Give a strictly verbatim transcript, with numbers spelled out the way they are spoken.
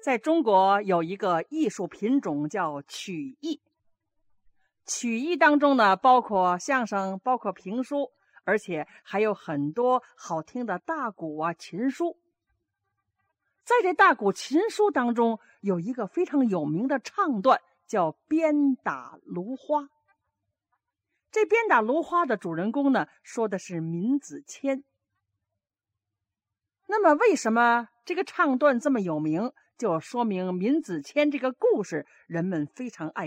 在中国有一个艺术品种叫曲艺，曲艺当中呢，包括相声，包括评书，而且还有很多好听的大鼓啊、琴书。在这大鼓琴书当中，有一个非常有名的唱段，叫鞭打芦花。这鞭打芦花的主人公呢，说的是闵子骞。那么为什么这个唱段这么有名，就说明闵子骞这个故事人们非常爱